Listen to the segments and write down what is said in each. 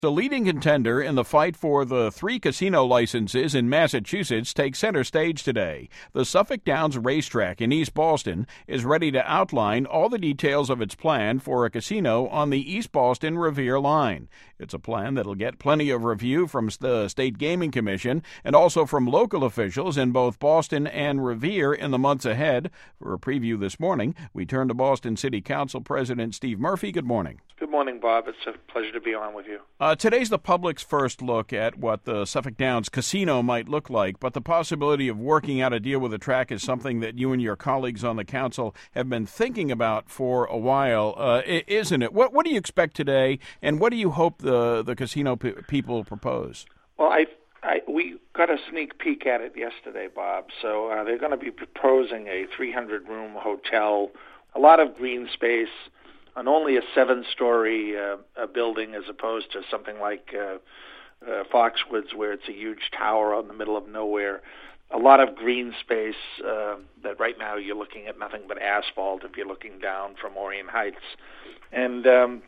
The leading contender in the fight for the 3 casino licenses in Massachusetts takes center stage today. The Suffolk Downs Racetrack in East Boston is ready to outline all the details of its plan for a casino on the East Boston Revere line. It's a plan that'll get plenty of review from the State Gaming Commission and also from local officials in both Boston and Revere in the months ahead. For a preview this morning, we turn to Boston City Council President Steve Murphy. Good morning. Good morning, Bob. It's a pleasure to be on with you. Today's the public's first look at what the Suffolk Downs Casino might look like, but the possibility of working out a deal with the track is something that you and your colleagues on the council have been thinking about for a while, isn't it? What do you expect today, and what do you hope the casino people propose? Well, we got a sneak peek at it yesterday, Bob. So they're going to be proposing a 300-room hotel, a lot of green space, on only a 7-story building as opposed to something like Foxwoods, where it's a huge tower out in the middle of nowhere. A lot of green space that right now you're looking at nothing but asphalt if you're looking down from Orient Heights. And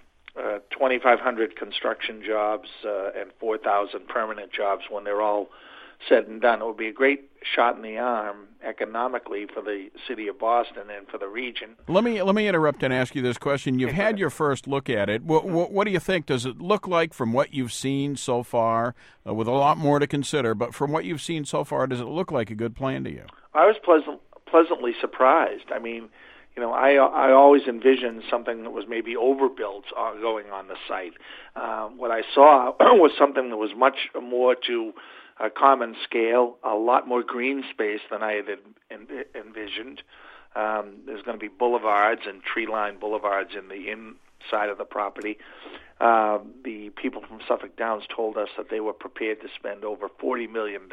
2,500 construction jobs and 4,000 permanent jobs when they're all said and done. It would be a great shot in the arm economically for the city of Boston and for the region. Let me interrupt and ask you this question. You've had your first look at it. What do you think? Does it look like, from what you've seen so far, with a lot more to consider, but from what you've seen so far, does it look like a good plan to you? I was pleasantly surprised. I mean, I always envisioned something that was maybe overbuilt going on the site. What I saw was something that was much more to a common scale, a lot more green space than I had envisioned. There's going to be boulevards and tree-lined boulevards in the inside of the property. The people from Suffolk Downs told us that they were prepared to spend over $40 million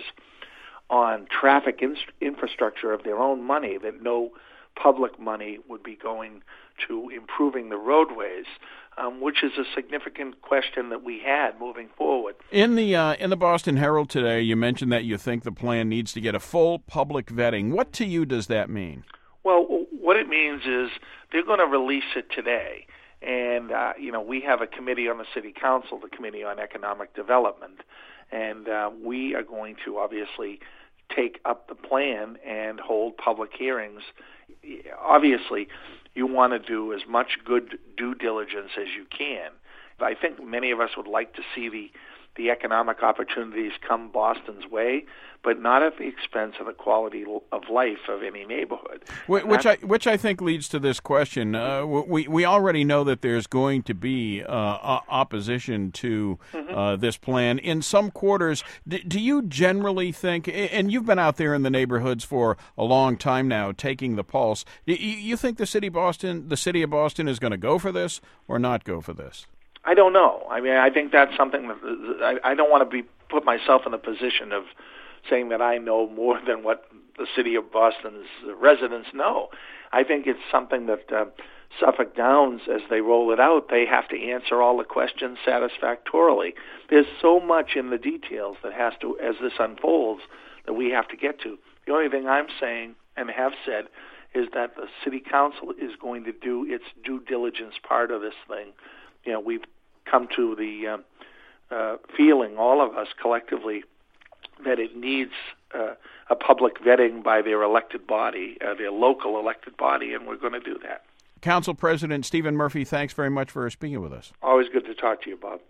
on traffic infrastructure of their own money, that no public money would be going to improving the roadways, which is a significant question that we had moving forward. In the Boston Herald today, you mentioned that you think the plan needs to get a full public vetting. What to you does that mean? Well, what it means is they're going to release it today. And, we have a committee on the City Council, the Committee on Economic Development, and we are going to obviously take up the plan and hold public hearings. Obviously, you want to do as much good due diligence as you can. I think many of us would like to see the economic opportunities come Boston's way, but not at the expense of the quality of life of any neighborhood. Which I think leads to this question. We already know that there's going to be opposition to this plan in some quarters. Do you generally think, and you've been out there in the neighborhoods for a long time now, taking the pulse, you think the city of Boston is going to go for this or not go for this? I don't know. I mean, I think that's something that I don't want to put myself in a position of saying that I know more than what the city of Boston's residents know. I think it's something that Suffolk Downs, as they roll it out, they have to answer all the questions satisfactorily. There's so much in the details that has to, as this unfolds, that we have to get to. The only thing I'm saying and have said is that the city council is going to do its due diligence part of this thing. We've come to the feeling, all of us collectively, that it needs a public vetting by their elected body, their local elected body, and we're going to do that. Council President Stephen Murphy, thanks very much for speaking with us. Always good to talk to you, Bob.